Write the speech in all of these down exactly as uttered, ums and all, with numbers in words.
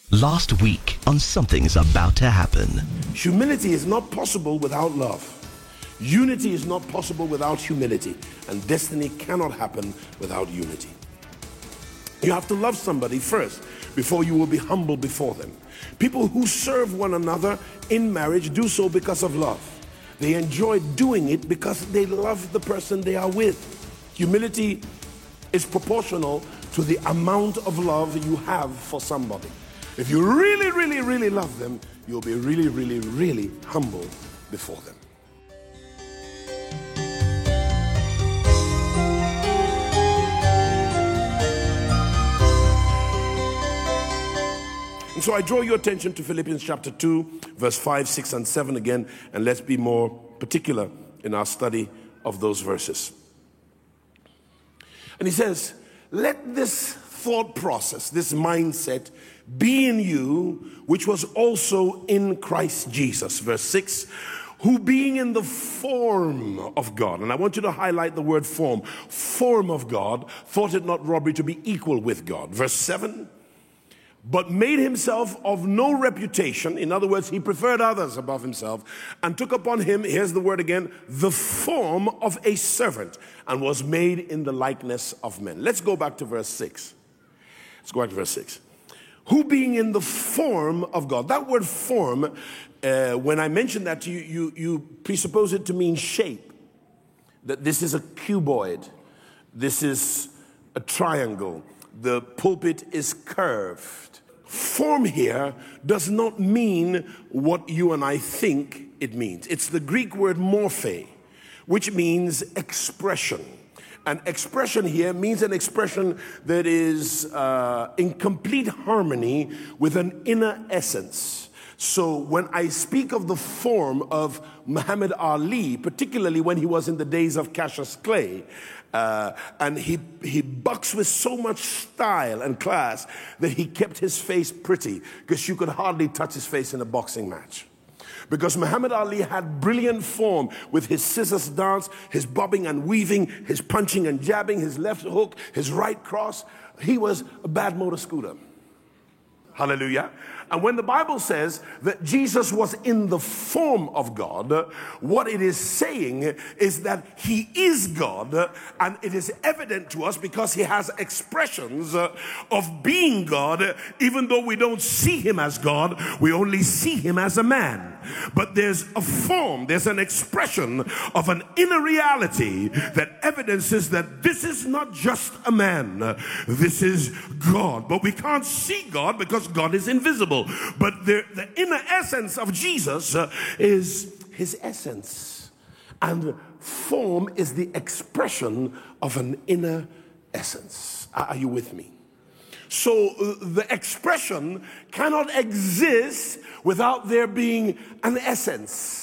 Last week on Something's About to Happen. Humility is not possible without love. Unity is not possible without humility. And destiny cannot happen without unity. You have to love somebody first before you will be humble before them. People who serve one another in marriage do so because of love. They enjoy doing it because they love the person they are with. Humility is proportional to the amount of love you have for somebody. If you really, really, really love them, you'll be really, really, really humble before them. And so I draw your attention to Philippians chapter two, verse five, six, and seven again, and let's be more particular in our study of those verses. And he says, let this thought process, this mindset, be in you, which was also in Christ Jesus. Verse six, who being in the form of God, and I want you to highlight the word form, form of God, thought it not robbery to be equal with God. Verse seven, but made himself of no reputation. In other words, he preferred others above himself, and took upon him, here's the word again, the form of a servant, and was made in the likeness of men. Let's go back to verse six. Let's go back to verse six. Who being in the form of God. That word form, uh, when I mention that to you, you, you presuppose it to mean shape. That this is a cuboid. This is a triangle. The pulpit is curved. Form here does not mean what you and I think it means. It's the Greek word morphe, which means expression. And expression here means an expression that is uh, in complete harmony with an inner essence. So when I speak of the form of Muhammad Ali, particularly when he was in the days of Cassius Clay, uh, and he, he bucks with so much style and class that he kept his face pretty, because you could hardly touch his face in a boxing match. Because Muhammad Ali had brilliant form with his scissors dance, his bobbing and weaving, his punching and jabbing, his left hook, his right cross. He was a bad motor scooter. Hallelujah. And when the Bible says that Jesus was in the form of God, what it is saying is that he is God, and it is evident to us because he has expressions of being God. Even though we don't see him as God, we only see him as a man. But there's a form, there's an expression of an inner reality that evidences that this is not just a man, this is God. But we can't see God because God is invisible. But the, the inner essence of Jesus uh, is his essence. And form is the expression of an inner essence. Are you with me? So uh, the expression cannot exist without there being an essence.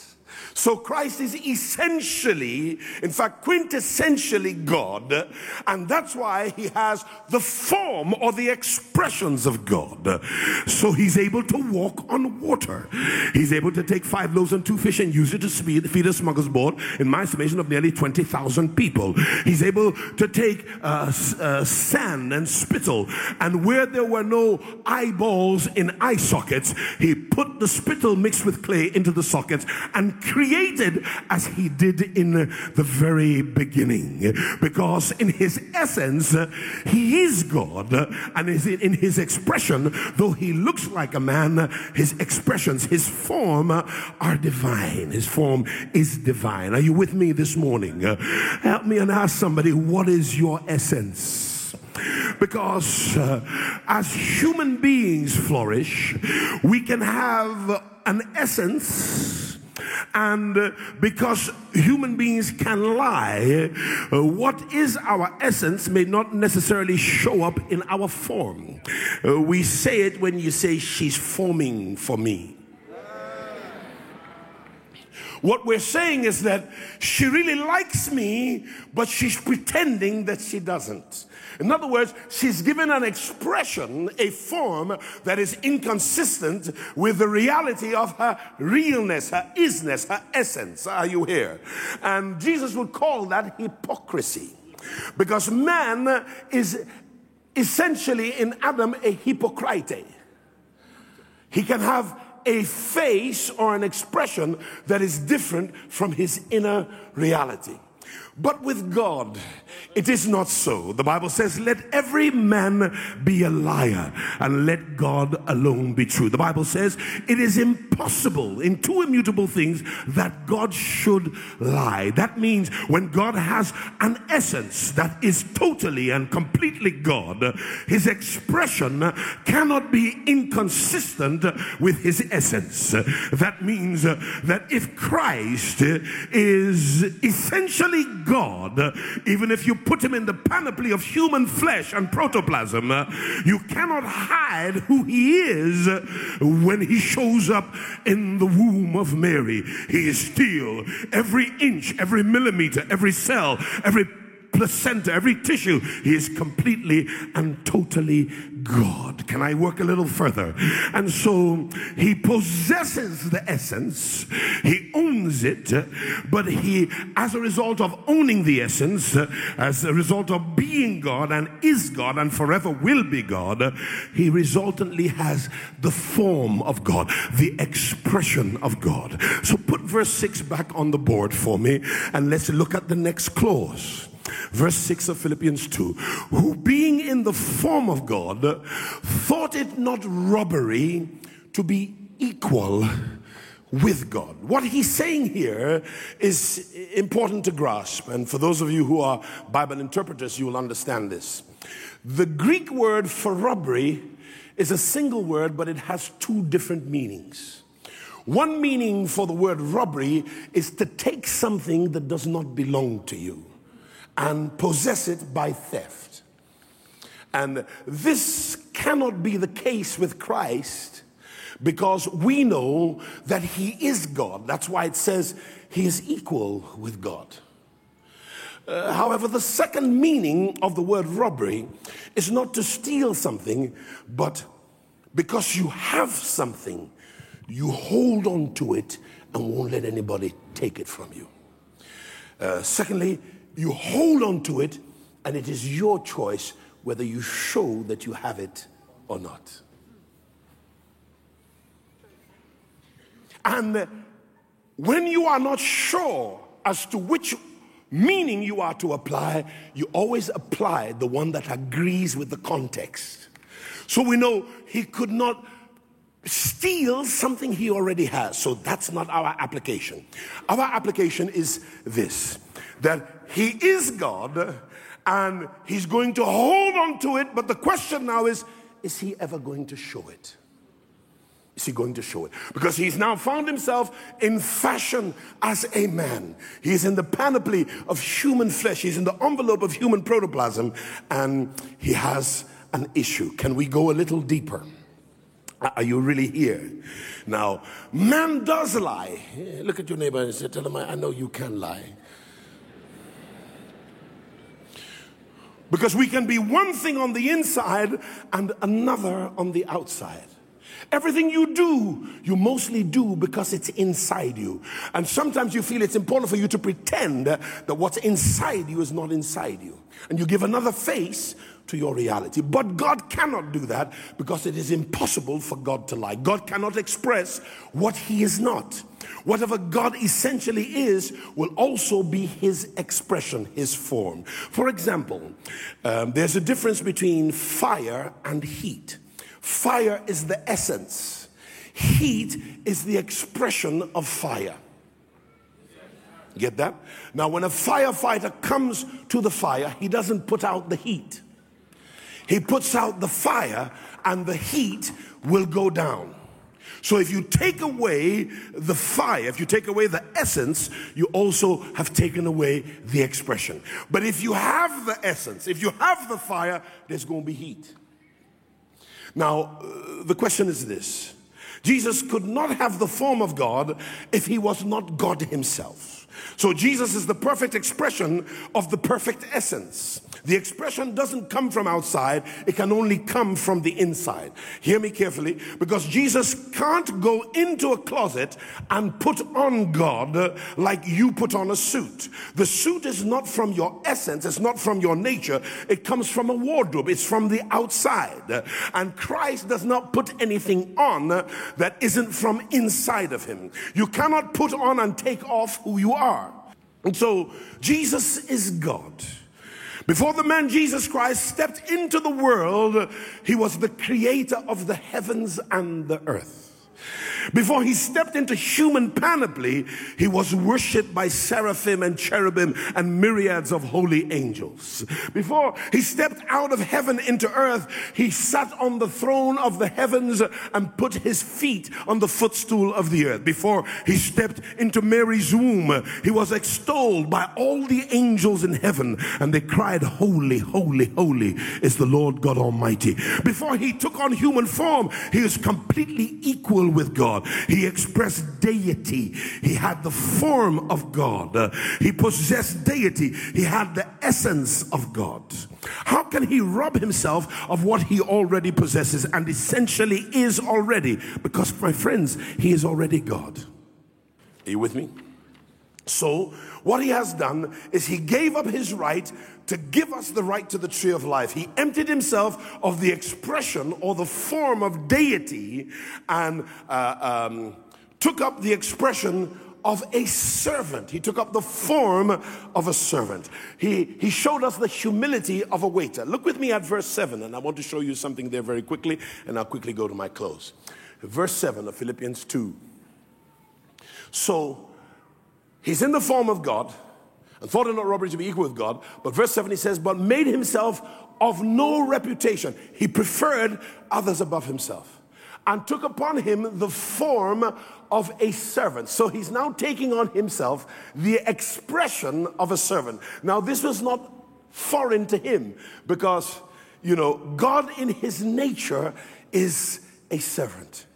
So Christ is essentially, in fact, quintessentially God, and that's why he has the form or the expressions of God. So he's able to walk on water. He's able to take five loaves and two fish and use it to feed a smuggler's boat, in my estimation, of nearly twenty thousand people. He's able to take uh, uh, sand and spittle, and where there were no eyeballs in eye sockets, he put the spittle mixed with clay into the sockets and created created as he did in the very beginning. Because in his essence, he is God, and in his expression, though he looks like a man, his expressions, his form are divine. His form is divine. Are you with me this morning? Help me and ask somebody, what is your essence? Because uh, as human beings flourish, we can have an essence. And uh, because human beings can lie, uh, what is our essence may not necessarily show up in our form. Uh, we say it when you say, she's forming for me. What we're saying is that she really likes me, but she's pretending that she doesn't. In other words, she's given an expression, a form that is inconsistent with the reality of her realness, her isness, her essence. Are you here? And Jesus would call that hypocrisy. Because man is essentially in Adam a hypocrite. He can have a face or an expression that is different from his inner reality. But with God, it is not so. The Bible says, let every man be a liar and let God alone be true. The Bible says it is impossible in two immutable things that God should lie. That means when God has an essence that is totally and completely God, his expression cannot be inconsistent with his essence. That means that if Christ is essentially God, even if you put him in the panoply of human flesh and protoplasm, you cannot hide who he is when he shows up in the womb of Mary. He is still every inch, every millimeter, every cell, every placenta, every tissue. He is completely and totally God. Can I work a little further? And so he possesses the essence, he owns it, but he, as a result of owning the essence, as a result of being God and is God and forever will be God, he resultantly has the form of God, the expression of God. So put verse six back on the board for me and let's look at the next clause. Verse six of Philippians two, who being in the form of God, thought it not robbery to be equal with God. What he's saying here is important to grasp, and for those of you who are Bible interpreters, you will understand this. The Greek word for robbery is a single word, but it has two different meanings. One meaning for the word robbery is to take something that does not belong to you and possess it by theft. And this cannot be the case with Christ because we know that he is God. That's why it says he is equal with God. Uh, however, the second meaning of the word robbery is not to steal something, but because you have something, you hold on to it and won't let anybody take it from you. Uh, secondly, you hold on to it, and it is your choice whether you show that you have it or not. And when you are not sure as to which meaning you are to apply, you always apply the one that agrees with the context. So we know he could not steal something he already has. So that's not our application. Our application is this, that he is God and he's going to hold on to it, but the question now is, is he ever going to show it? Is he going to show it? Because he's now found himself in fashion as a man. He's in the panoply of human flesh. He's in the envelope of human protoplasm, and he has an issue. Can we go a little deeper? Are you really here? Now, man does lie. Look at your neighbor and say, tell him, I know you can lie. Because we can be one thing on the inside and another on the outside. Everything you do, you mostly do because it's inside you. And sometimes you feel it's important for you to pretend that what's inside you is not inside you. And you give another face to your reality. But God cannot do that because it is impossible for God to lie. God cannot express what he is not. Whatever God essentially is will also be his expression, his form. For example, um, there's a difference between fire and heat. Fire is the essence. Heat is the expression of fire. Get that? Now, when a firefighter comes to the fire, he doesn't put out the heat. He puts out the fire and the heat will go down. So if you take away the fire, if you take away the essence, you also have taken away the expression. But if you have the essence, if you have the fire, there's going to be heat. Now, uh, the question is this. Jesus could not have the form of God if he was not God himself. So Jesus is the perfect expression of the perfect essence. The expression doesn't come from outside, it can only come from the inside. Hear me carefully, because Jesus can't go into a closet and put on God like you put on a suit. The suit is not from your essence, it's not from your nature, it comes from a wardrobe, it's from the outside. And Christ does not put anything on that isn't from inside of him. You cannot put on and take off who you are. And so Jesus is God. Before the man Jesus Christ stepped into the world, he was the creator of the heavens and the earth. Before he stepped into human panoply, he was worshipped by seraphim and cherubim and myriads of holy angels. Before he stepped out of heaven into earth, he sat on the throne of the heavens and put his feet on the footstool of the earth. Before he stepped into Mary's womb, he was extolled by all the angels in heaven, and they cried, "Holy, holy, holy is the Lord God Almighty." Before he took on human form, he was completely equal with God. He expressed deity. He had the form of God. Uh, he possessed deity. He had the essence of God. How can he rob himself of what he already possesses and essentially is already? Because, my friends, he is already God. Are you with me? So, what he has done is he gave up his right to give us the right to the tree of life. He emptied himself of the expression or the form of deity and uh, um, took up the expression of a servant. He took up the form of a servant. He, he showed us the humility of a waiter. Look with me at verse seven, and I want to show you something there very quickly, and I'll quickly go to my close. Verse seven of Philippians two. So, he's in the form of God, and thought it not robbery to be equal with God. But verse seven, he says, but made himself of no reputation. He preferred others above himself, and took upon him the form of a servant. So he's now taking on himself the expression of a servant. Now, this was not foreign to him, because, you know, God in his nature is a servant.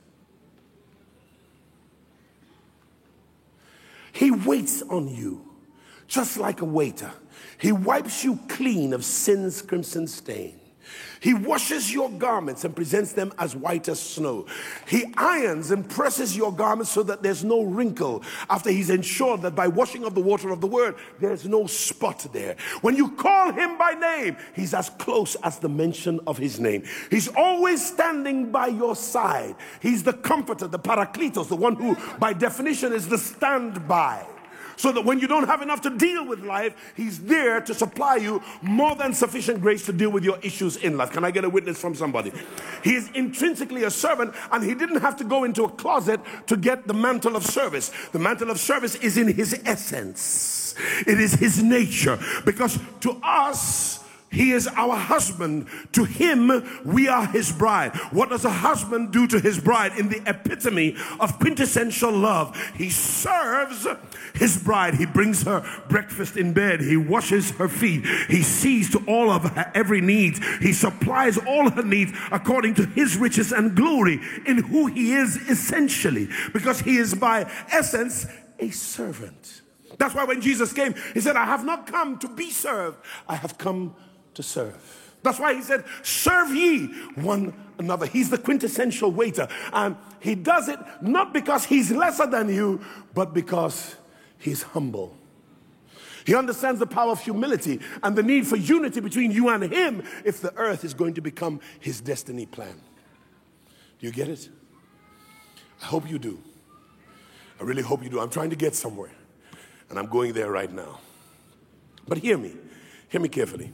He waits on you just like a waiter. He wipes you clean of sin's crimson stain. He washes your garments and presents them as white as snow. He irons and presses your garments so that there's no wrinkle, after he's ensured that by washing of the water of the word, there's no spot there. When you call him by name, he's as close as the mention of his name. He's always standing by your side. He's the comforter, the parakletos, the one who by definition is the standby. So that when you don't have enough to deal with life, he's there to supply you more than sufficient grace to deal with your issues in life. Can I get a witness from somebody? He is intrinsically a servant, and he didn't have to go into a closet to get the mantle of service. The mantle of service is in his essence. It is his nature. Because to us, he is our husband. To him, we are his bride. What does a husband do to his bride? In the epitome of quintessential love, he serves his bride. He brings her breakfast in bed. He washes her feet. He sees to all of her every need. He supplies all her needs according to his riches and glory in who he is essentially, because he is by essence a servant. That's why when Jesus came, he said, I have not come to be served. I have come to serve. That's why he said, serve ye one another. He's the quintessential waiter. And he does it not because he's lesser than you, but because he's humble. He understands the power of humility and the need for unity between you and him if the earth is going to become his destiny plan. Do you get it? I hope you do. I really hope you do. I'm trying to get somewhere, and I'm going there right now. But hear me. Hear me carefully.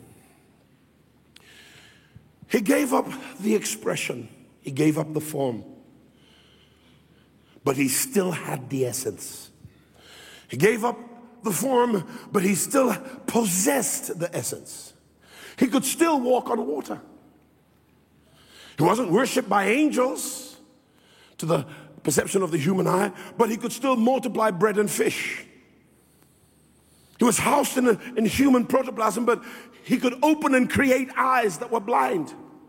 He gave up the expression. He gave up the form. But he still had the essence. He gave up the form, but he still possessed the essence. He could still walk on water. He wasn't worshipped by angels to the perception of the human eye, but he could still multiply bread and fish. He was housed in, a, in human protoplasm, but he could open and create eyes that were blind.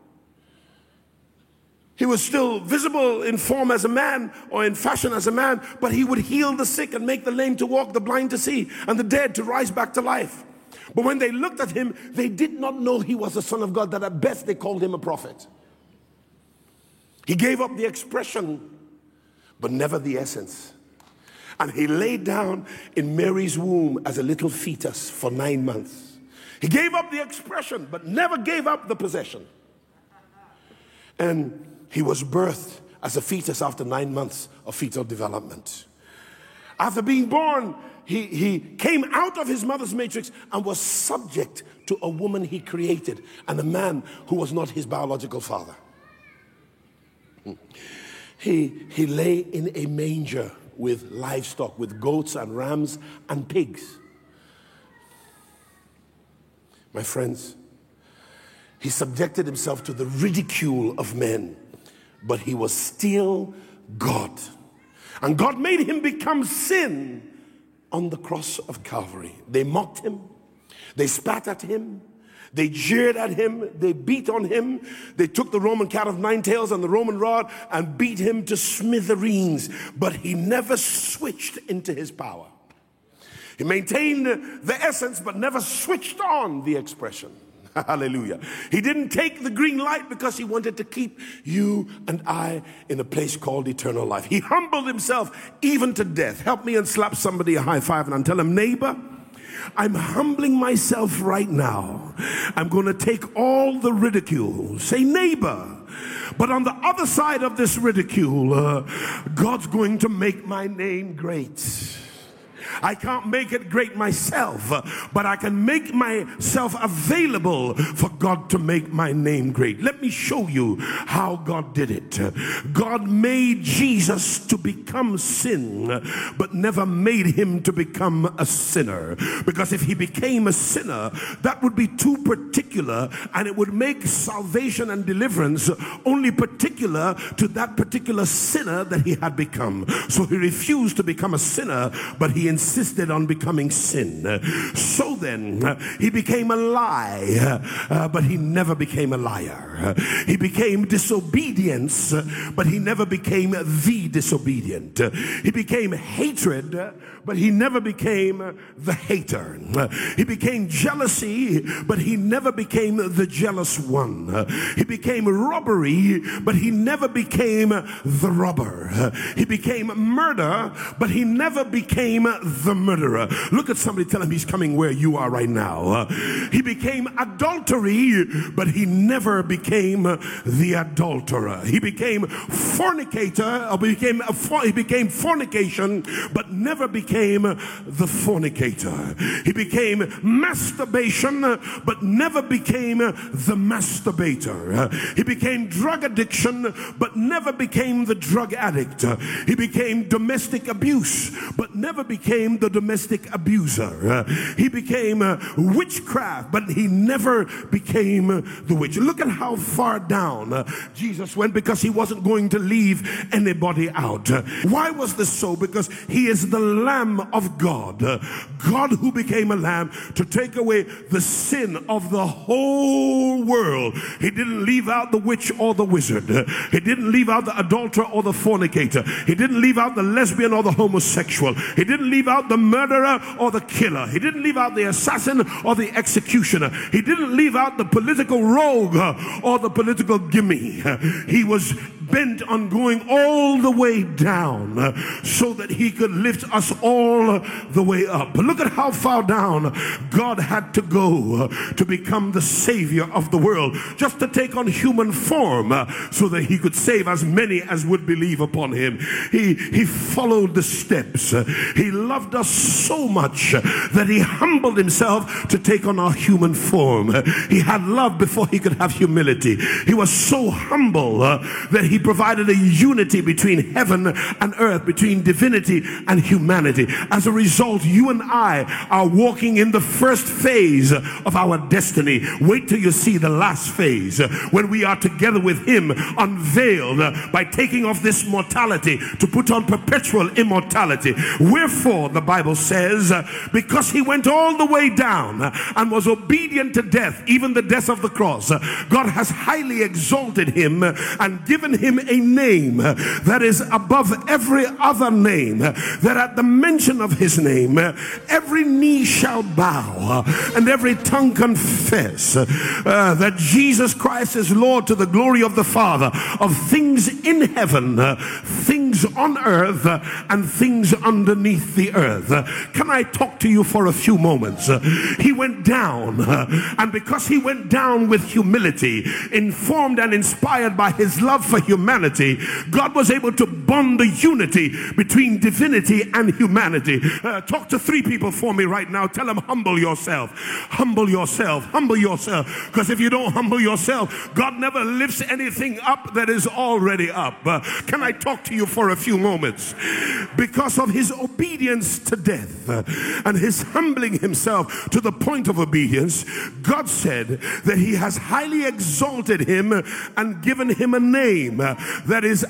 He was still visible in form as a man or in fashion as a man, but he would heal the sick and make the lame to walk, the blind to see, and the dead to rise back to life. But when they looked at him, they did not know he was the Son of God, that at best they called him a prophet. He gave up the expression, but never the essence. And he laid down in Mary's womb as a little fetus for nine months. He gave up the expression, but never gave up the possession. And he was birthed as a fetus after nine months of fetal development. After being born, he, he came out of his mother's matrix and was subject to a woman he created and a man who was not his biological father. He, he lay in a manger with livestock, with goats and rams and pigs. My friends, he subjected himself to the ridicule of men, but he was still God. And God made him become sin on the cross of Calvary. They mocked him. They spat at him. They jeered at him. They beat on him. They took the Roman cat of nine tails and the Roman rod and beat him to smithereens. But he never switched into his power. He maintained the essence but never switched on the expression. Hallelujah. He didn't take the green light because he wanted to keep you and I in a place called eternal life. He humbled himself even to death. Help me and slap somebody a high five and tell him, neighbor, I'm humbling myself right now. I'm going to take all the ridicule. Say, neighbor. But on the other side of this ridicule, uh, God's going to make my name great. I can't make it great myself, but I can make myself available for God to make my name great. Let me show you how God did it. God made Jesus to become sin, but never made him to become a sinner. Because if he became a sinner, that would be too particular, and it would make salvation and deliverance only particular to that particular sinner that he had become. So he refused to become a sinner, but he insisted on becoming sin. So then, he became a lie, uh, but he never became a liar. He became disobedience, but he never became the disobedient. He became hatred, but he never became the hater. He became jealousy, but he never became the jealous one. He became robbery, but he never became the robber. He became murder, but he never became the murderer. Look at somebody, tell him he's coming where you are right now. He became adultery, but he never became the adulterer. He became fornicator, or became a for, he became fornication, but never became the fornicator. He became masturbation, but never became the masturbator. He became drug addiction, but never became the drug addict. He became domestic abuse, but never became the domestic abuser. He became witchcraft, but he never became the witch. Look at how far down Jesus went, because he wasn't going to leave anybody out. Why was this so? Because he is the Lamb of God. God who became a lamb to take away the sin of the whole world. He didn't leave out the witch or the wizard. He didn't leave out the adulterer or the fornicator. He didn't leave out the lesbian or the homosexual. He didn't leave out the murderer or the killer. He didn't leave out the assassin or the executioner. He didn't leave out the political rogue or the political gimme. He was bent on going all the way down so that he could lift us all the way up. But look at how far down God had to go to become the Savior of the world, just to take on human form so that he could save as many as would believe upon him. He, he followed the steps. He loved us so much that he humbled himself to take on our human form. He had love before he could have humility. He was so humble uh, that he provided a unity between heaven and earth, between divinity and humanity. As a result, you and I are walking in the first phase of our destiny. Wait till you see the last phase, when we are together with him, unveiled by taking off this mortality to put on perpetual immortality. Wherefore, the Bible says, because he went all the way down and was obedient to death, even the death of the cross, God has highly exalted him and given him a name that is above every other name, that that at the mention of his name, uh, every knee shall bow uh, and every tongue confess uh, that Jesus Christ is Lord to the glory of the Father, of things in heaven, uh, things on earth, uh, and things underneath the earth. Uh, can I talk to you for a few moments? Uh, he went down, uh, and because he went down with humility, informed and inspired by his love for humanity, God was able to bond the unity between divinity and humanity. Uh, talk to three people for me right now. Tell them, humble yourself. Humble yourself. Humble yourself. Because if you don't humble yourself, God never lifts anything up that is already up. Uh, can I talk to you for a few moments? Because of his obedience to death uh, and his humbling himself to the point of obedience, God said that he has highly exalted him and given him a name that is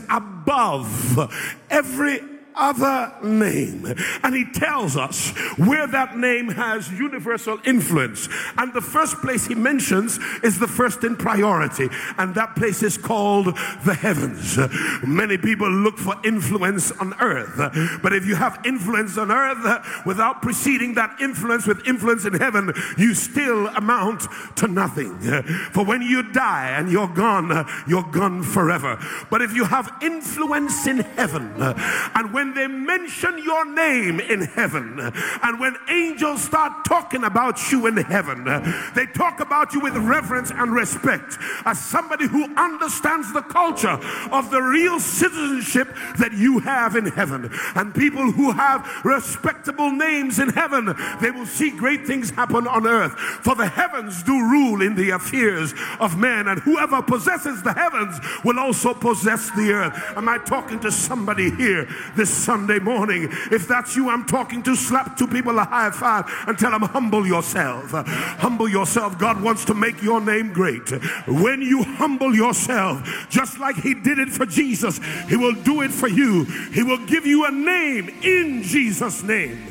above every other name. And he tells us where that name has universal influence. And the first place he mentions is the first in priority. And that place is called the heavens. Many people look for influence on earth. But if you have influence on earth without preceding that influence with influence in heaven, you still amount to nothing. For when you die and you're gone, you're gone forever. But if you have influence in heaven, and when they mention your name in heaven, and when angels start talking about you in heaven, they talk about you with reverence and respect as somebody who understands the culture of the real citizenship that you have in heaven. And people who have respectable names in heaven, they will see great things happen on earth. For the heavens do rule in the affairs of men, and whoever possesses the heavens will also possess the earth. Am I talking to somebody here this Sunday morning? If that's you, I'm talking to. Slap two people a high five and tell them, humble yourself. Uh, humble yourself. God wants to make your name great. When you humble yourself, just like he did it for Jesus, he will do it for you. He will give you a name in Jesus' name,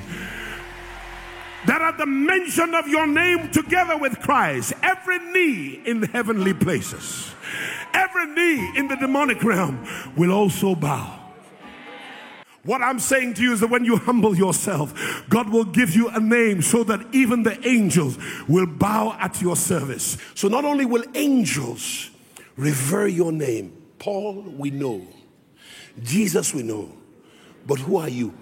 that at the mention of your name together with Christ, every knee in heavenly places, every knee in the demonic realm will also bow. What I'm saying to you is that when you humble yourself, God will give you a name so that even the angels will bow at your service. So not only will angels revere your name, Paul we know, Jesus we know, but who are you?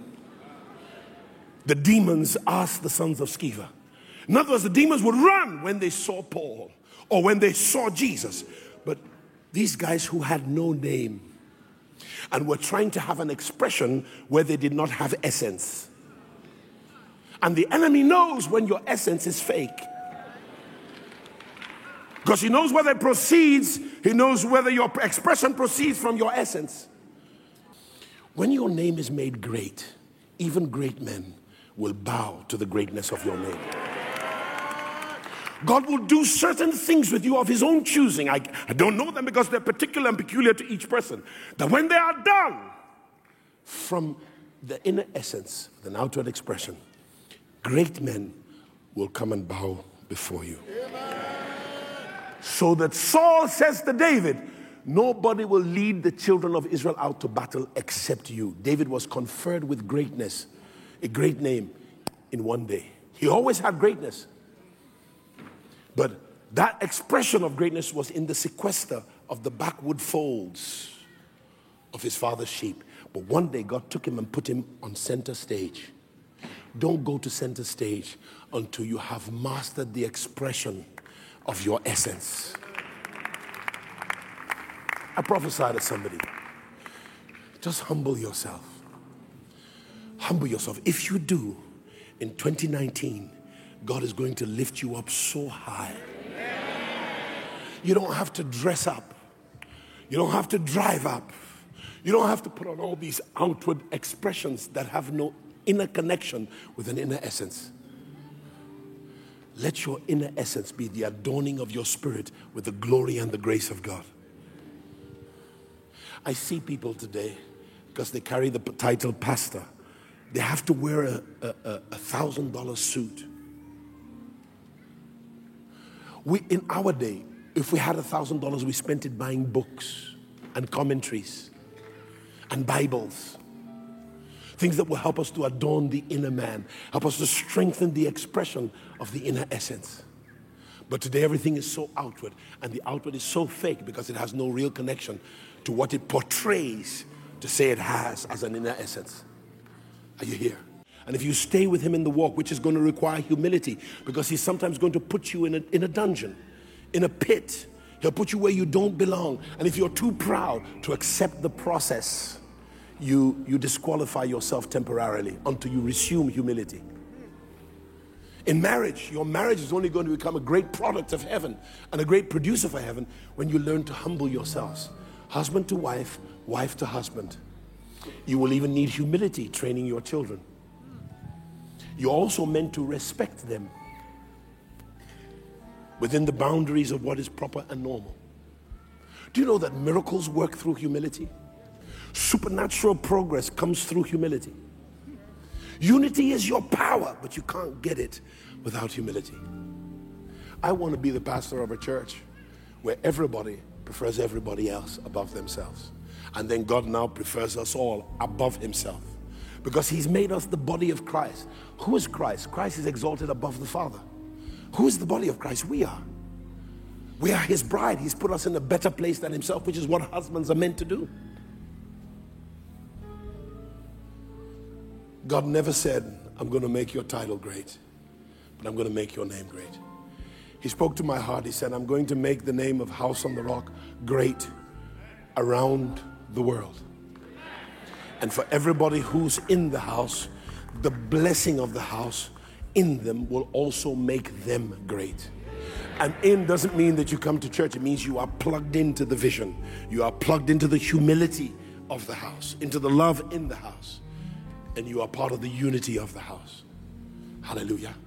The demons asked the sons of Sceva. In other words, the demons would run when they saw Paul or when they saw Jesus. But these guys who had no name and were trying to have an expression where they did not have essence. And the enemy knows when your essence is fake, because he knows whether it proceeds, he knows whether your expression proceeds from your essence. When your name is made great, even great men will bow to the greatness of your name. God will do certain things with you of his own choosing. I, I don't know them because they're particular and peculiar to each person. That when they are done, from the inner essence, the outward expression, great men will come and bow before you. Amen. So that Saul says to David, nobody will lead the children of Israel out to battle except you. David was conferred with greatness, a great name, in one day. He always had greatness. But that expression of greatness was in the sequester of the backwood folds of his father's sheep. But one day God took him and put him on center stage. Don't go to center stage until you have mastered the expression of your essence. I prophesy to somebody. Just humble yourself. Humble yourself. If you do, in twenty nineteen, God is going to lift you up so high. You don't have to dress up. You don't have to drive up. You don't have to put on all these outward expressions that have no inner connection with an inner essence. Let your inner essence be the adorning of your spirit with the glory and the grace of God. I see people today, because they carry the title pastor, they have to wear a, a, a thousand dollar suit. We, in our day, if we had a thousand dollars, we spent it buying books and commentaries and Bibles. Things that will help us to adorn the inner man, help us to strengthen the expression of the inner essence. But today everything is so outward, and the outward is so fake because it has no real connection to what it portrays to say it has as an inner essence. Are you here? And if you stay with him in the walk, which is going to require humility, because he's sometimes going to put you in a, in a dungeon, in a pit. He'll put you where you don't belong. And if you're too proud to accept the process, you, you disqualify yourself temporarily until you resume humility. In marriage, your marriage is only going to become a great product of heaven and a great producer for heaven when you learn to humble yourselves. Husband to wife, wife to husband. You will even need humility training your children. You're also meant to respect them within the boundaries of what is proper and normal. Do you know that miracles work through humility? Supernatural progress comes through humility. Unity is your power, but you can't get it without humility. I want to be the pastor of a church where everybody prefers everybody else above themselves. And then God now prefers us all above himself. Because he's made us the body of Christ. Who is Christ? Christ is exalted above the Father. Who is the body of Christ? We are. We are his bride. He's put us in a better place than himself, which is what husbands are meant to do. God never said, I'm going to make your title great, but I'm going to make your name great. He spoke to my heart. He said, I'm going to make the name of House on the Rock great around the world. And for everybody who's in the house, the blessing of the house in them will also make them great. And in doesn't mean that you come to church. It means you are plugged into the vision. You are plugged into the humility of the house, into the love in the house. And you are part of the unity of the house. Hallelujah.